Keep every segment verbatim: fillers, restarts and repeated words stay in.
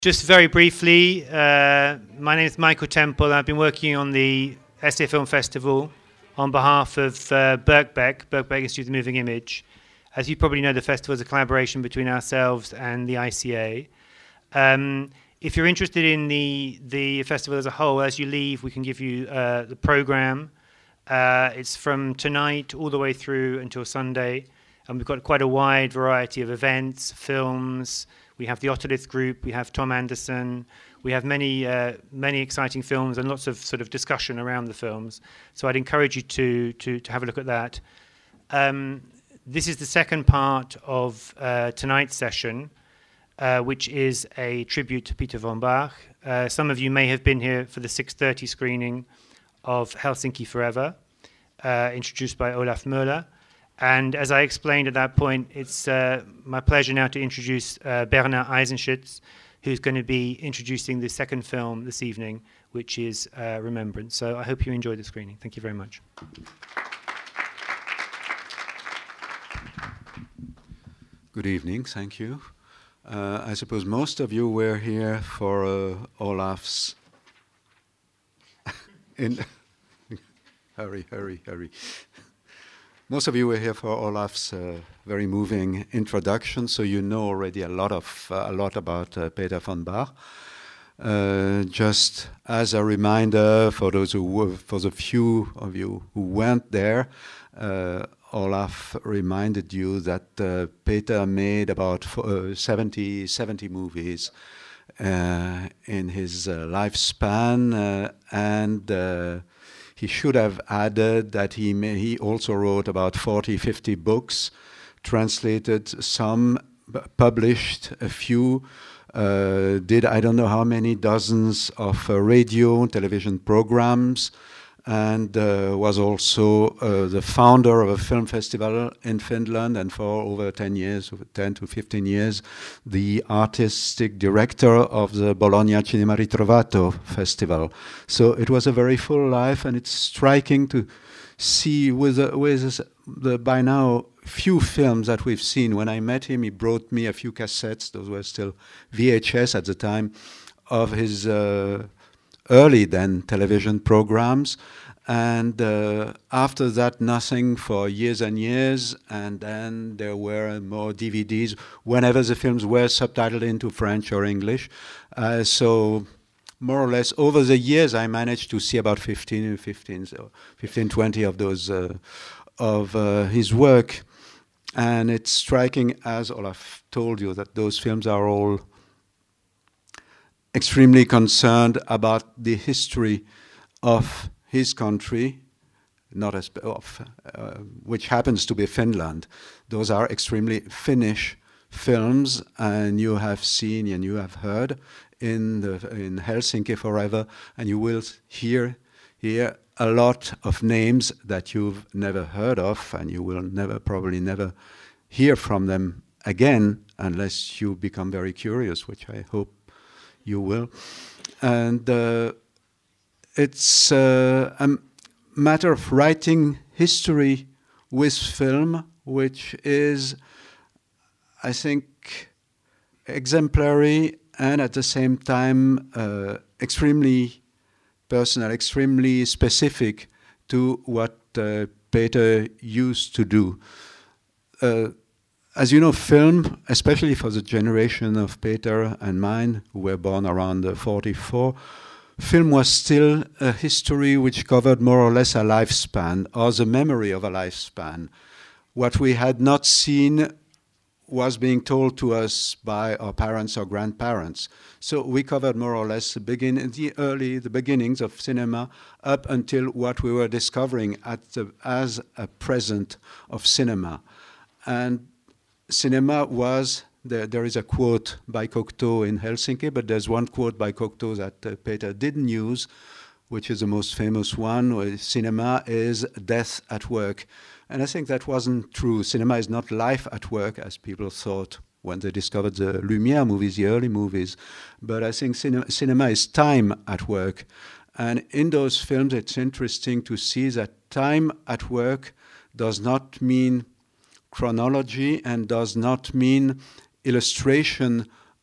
Just very briefly, uh, my name is Michael Temple. I've been working on the S A Film Festival on behalf of uh, Birkbeck, Birkbeck Institute of the Moving Image. As you probably know, the festival is a collaboration between ourselves and the I C A. Um, if you're interested in the, the festival as a whole, as you leave, we can give you uh, the program. Uh, it's from tonight all the way through until Sunday. And we've got quite a wide variety of events, films. We have the Otolith Group, we have Tom Anderson, we have many uh, many exciting films and lots of sort of discussion around the films. So I'd encourage you to to, to have a look at that. Um, this is the second part of uh, tonight's session, uh, which is a tribute to Peter von Bach. Uh, some of you may have been here for the six thirty screening of Helsinki Forever, uh, introduced by Olaf Möller. And as I explained at that point, it's uh, my pleasure now to introduce uh, Bernard Eisenschütz, who's going to be introducing the second film this evening, which is uh, Remembrance. So I hope you enjoy the screening. Thank you very much. Good evening, thank you. Uh, I suppose most of you were here for uh, Olaf's... in hurry, hurry, hurry. Most of you were here for Olaf's uh, very moving introduction, so you know already a lot of uh, a lot about uh, Peter von Bach. Uh, just as a reminder for those who were, for the few of you who weren't there, uh, Olaf reminded you that uh, Peter made about uh, seventy, seventy movies uh, in his uh, lifespan, uh, and uh, he should have added that he may, he also wrote about forty, fifty books, translated some, published a few, uh, did I don't know how many dozens of uh, radio and television programs, and uh, was also uh, the founder of a film festival in Finland, and for over ten years, ten to fifteen years, the artistic director of the Bologna Cinema Ritrovato festival. So it was a very full life, and it's striking to see with, uh, with the by now few films that we've seen. When I met him, he brought me a few cassettes, those were still V H S at the time, of his uh, early then television programs, and uh, after that nothing for years and years, and then there were more D V Ds whenever the films were subtitled into French or English. Uh, so more or less over the years I managed to see about fifteen, fifteen, fifteen twenty of those uh, of uh, his work, and it's striking, as Olaf told you, that those films are all extremely concerned about the history of his country, not as of, uh, which happens to be Finland. Those are extremely Finnish films, and you have seen and you have heard in the in Helsinki Forever, and you will hear here a lot of names that you've never heard of, and you will never probably never hear from them again unless you become very curious, which I hope you will. And uh, it's uh, a matter of writing history with film, which is, I think, exemplary and at the same time uh, extremely personal, extremely specific to what uh, Peter used to do. Uh, As you know, film, especially for the generation of Peter and mine, who were born around uh, forty-four, film was still a history which covered more or less a lifespan, or the memory of a lifespan. What we had not seen was being told to us by our parents or grandparents. So we covered more or less the, begin the early, the beginnings of cinema up until what we were discovering at the, as a present of cinema. And cinema was, there, there is a quote by Cocteau in Helsinki, but there's one quote by Cocteau that uh, Peter didn't use, which is the most famous one, where cinema is death at work. And I think that wasn't true. Cinema is not life at work, as people thought when they discovered the Lumière movies, the early movies. But I think cinema, cinema is time at work. And in those films, it's interesting to see that time at work does not mean chronology and does not mean illustration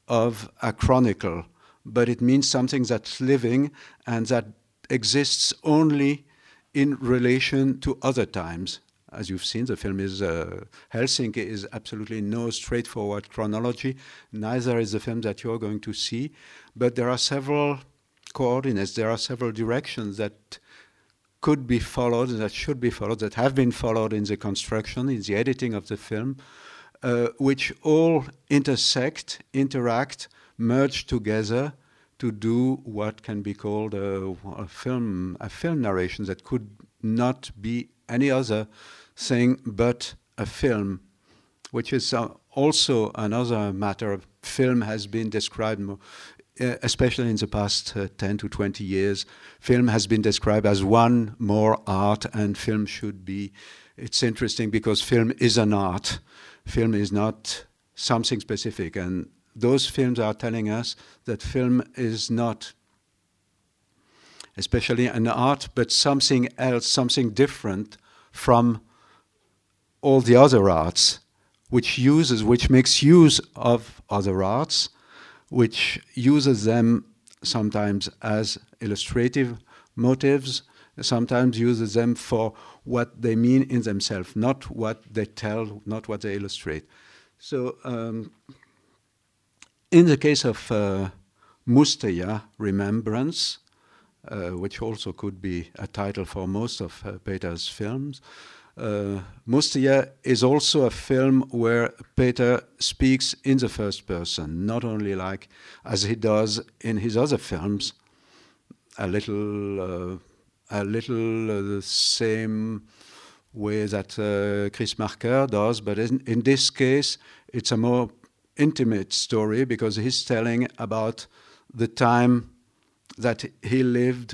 of a chronicle, but it means something that's living and that exists only in relation to other times. As you've seen, the film is uh, Helsinki is absolutely no straightforward chronology. Neither is the film that you're going to see, but there are several coordinates, there are several directions that could be followed, that should be followed, that have been followed in the construction, in the editing of the film, uh, which all intersect, interact, merge together to do what can be called a, a film, a film narration that could not be any other thing but a film, which is uh, also another matter. Film has been described more, Uh, especially in the past uh, ten to twenty years, film has been described as one more art, and film should be, it's interesting because film is an art. Film is not something specific, and those films are telling us that film is not especially an art, but something else, something different from all the other arts, which uses, which makes use of other arts, which uses them sometimes as illustrative motives, sometimes uses them for what they mean in themselves, not what they tell, not what they illustrate. So um, in the case of uh, Musteja, Remembrance, uh, which also could be a title for most of uh, Peter's films, Uh, Musteja is also a film where Peter speaks in the first person, not only like as he does in his other films, a little, uh, a little uh, the same way that uh, Chris Marker does, but in, in this case, it's a more intimate story because he's telling about the time that he lived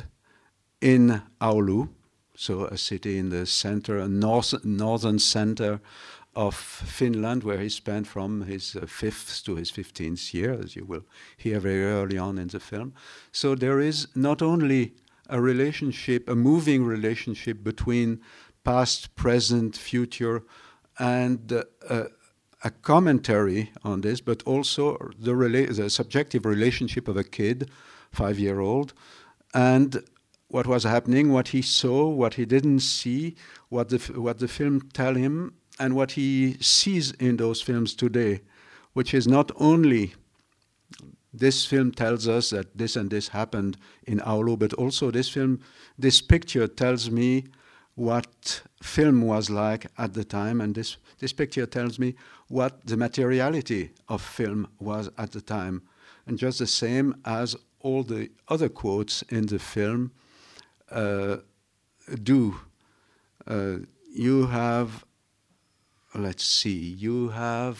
in Oulu, so a city in the center, a north, northern center of Finland, where he spent from his uh, fifth to his fifteenth year, as you will hear very early on in the film. So there is not only a relationship, a moving relationship between past, present, future, and uh, uh, a commentary on this, but also the, rela the subjective relationship of a kid, five-year-old, and what was happening, what he saw, what he didn't see, what the, what the film tell him, and what he sees in those films today, which is not only this film tells us that this and this happened in Oulu, but also this film, this picture tells me what film was like at the time, and this, this picture tells me what the materiality of film was at the time. And just the same as all the other quotes in the film Uh, do. Uh, you have, let's see, you have,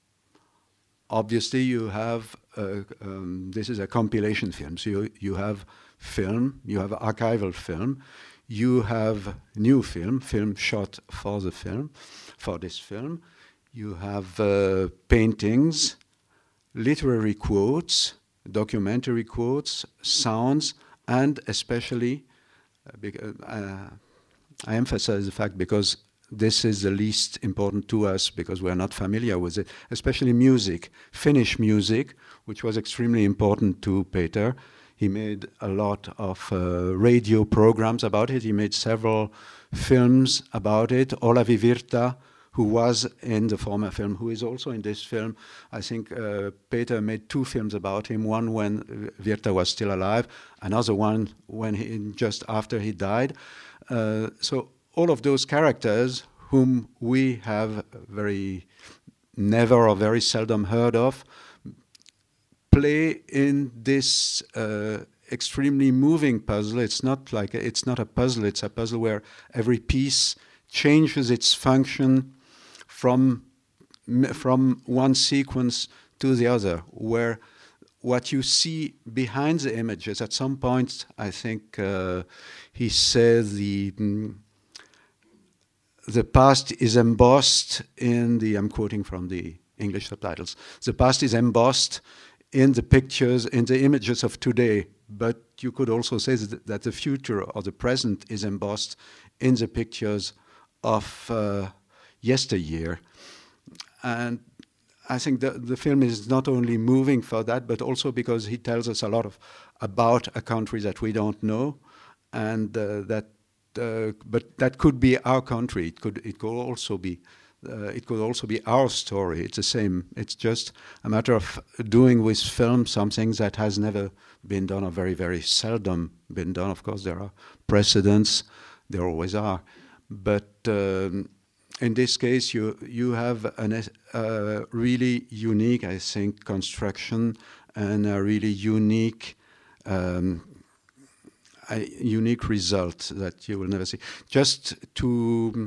obviously you have, uh, um, this is a compilation film, so you, you have film, you have archival film, you have new film, film shot for the film, for this film, you have uh, paintings, literary quotes, documentary quotes, sounds, and especially Uh, uh, I emphasize the fact because this is the least important to us because we're not familiar with it, especially music, Finnish music, which was extremely important to Peter. He made a lot of uh, radio programs about it. He made several films about it. Olavi Virta, who was in the former film, who is also in this film. I think uh, Peter made two films about him, one when Virta was still alive, another one when he, just after he died. Uh, so all of those characters whom we have very never or very seldom heard of play in this uh, extremely moving puzzle. It's not like a, it's not a puzzle, it's a puzzle where every piece changes its function from from one sequence to the other, where what you see behind the images, at some point, I think uh, he said the mm, the past is embossed in the, I'm quoting from the English subtitles, the past is embossed in the pictures, in the images of today, but you could also say that, that the future or the present is embossed in the pictures of uh, yesteryear. And I think the, the film is not only moving for that, but also because he tells us a lot of about a country that we don't know, and uh, that, uh, but that could be our country. It could, it could also be, uh, it could also be our story. It's the same. It's just a matter of doing with film something that has never been done, or very, very seldom been done. Of course, there are precedents. There always are, but. Um, In this case, you you have a uh, really unique, I think, construction and a really unique, um, a unique result that you will never see. Just to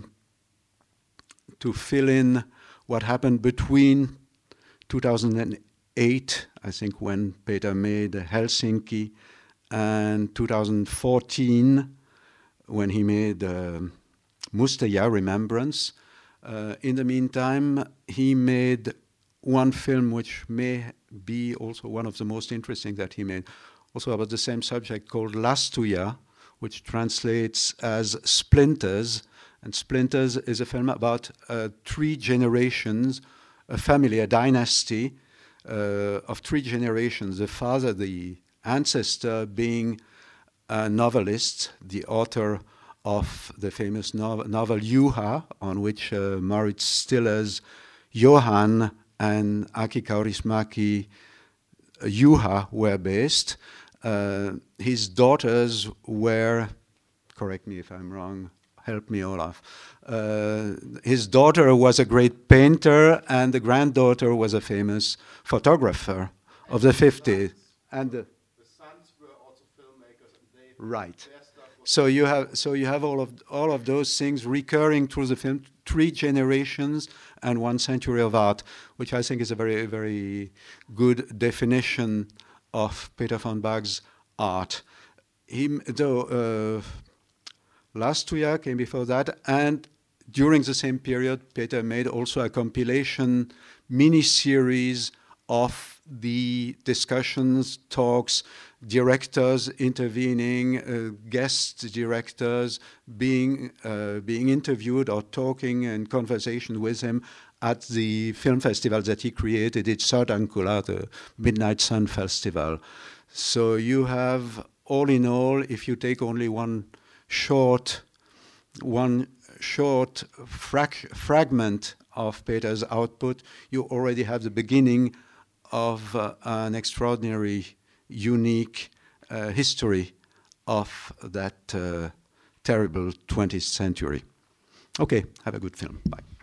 to fill in what happened between two thousand eight, I think, when Peter made Helsinki, and two thousand fourteen, when he made. Um, Mustaja, Remembrance. Uh, in the meantime, he made one film which may be also one of the most interesting that he made, also about the same subject, called Lastuja, which translates as Splinters. And Splinters is a film about uh, three generations, a family, a dynasty uh, of three generations. The father, the ancestor, being a novelist, the author of the famous novel, novel Juha, on which uh, Maurits Stiller's Johan and Aki Kaurismäki uh, Juha were based. Uh, his daughters were, correct me if I'm wrong, help me, Olaf. Uh, his daughter was a great painter, and the granddaughter was a famous photographer of the fifties. And the, the sons were also filmmakers, and they right. So you have so you have all of all of those things recurring through the film, three generations and one century of art, which I think is a very very good definition of Peter von Bach's art. He, though, uh, Lastuja came before that, and during the same period, Peter made also a compilation mini-series of the discussions, talks, directors intervening, uh, guest directors being uh, being interviewed or talking in conversation with him at the film festival that he created. It's Sodankula, the Midnight Sun Festival. So you have, all in all, if you take only one short, one short frag fragment of Peter's output, you already have the beginning of uh, an extraordinary, unique uh, history of that uh, terrible twentieth century. Okay, have a good film. Bye.